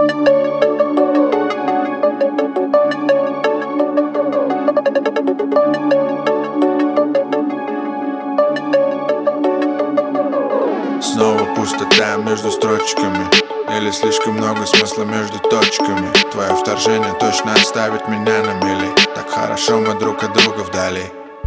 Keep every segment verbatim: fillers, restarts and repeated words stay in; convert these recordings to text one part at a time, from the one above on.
Снова пустота между строчками, или слишком много смысла между точками. Твое вторжение точно оставит меня на мели. Так хорошо мы друг от друга вдали.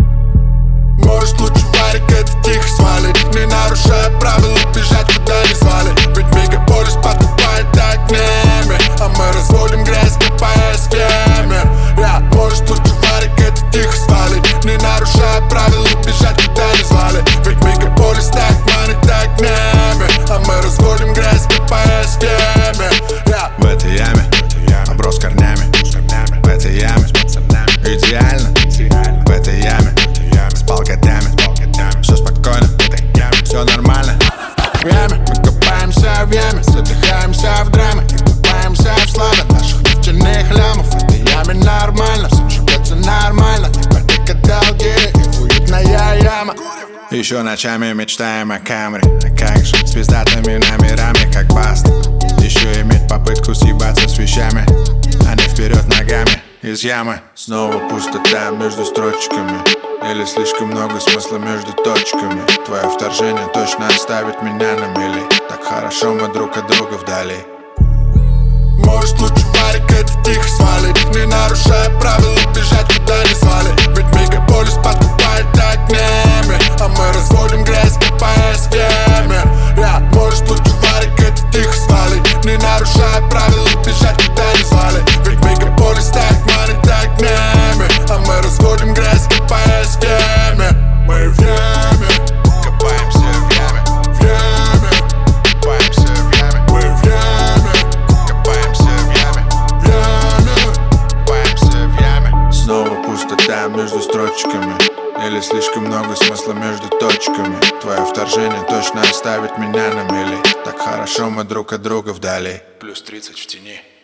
Может, лучше варик это тихо свалить, не нарушая правила, бежать куда не звали. Ведь мегаполис подкупает огнями, а мы разводим грязь, копая схемы. Я, может, лучше варик это тихо свалить, не нарушая правила, бежать куда не звали. Ведь мегаполис так манит огнями, а мы разводим грязь, копая схемы. Я в этой яме оброс корнями, в этой яме идеально, в этой яме спал годами, все спокойно, все нормально. В яме мы копаемся в яме, задыхаемся в драме и купаемся в славе наших нефтяных лямов. В этой яме нормально, все живется нормально. Ипотека, долги и уютная яма. Еще ночами мечтаем о камере, а как же с пиздатыми номерами, как Баста. Еще иметь попытку съебаться с вещами, а не вперед ногами из ямы. Снова пустота между строчками, или слишком много смысла между точками. Твое вторжение точно оставит меня на мели. Так хорошо мы друг от друга вдали. Может, лучше варик это тихо свалить, не нарушая правила, бежать куда не звали. Ведь мегаполис подкупает огнями, а мы разводим грязь, копая схемы. Я, может, лучше варик это тихо свалить, не нарушая правила, бежать куда не звали. Ведь мегаполис так манит огнями, а мы разводим грязь, копая схемы. Мы в яме, копаемся в яме, в яме, копаемся в яме. мы в яме, Копаемся в яме, в яме. копаемся в яме. Снова пустота между строчками, или слишком много смысла между точками. Твое вторжение точно оставит меня на мели. Так хорошо мы друг от друга вдали. Плюс тридцать в тени.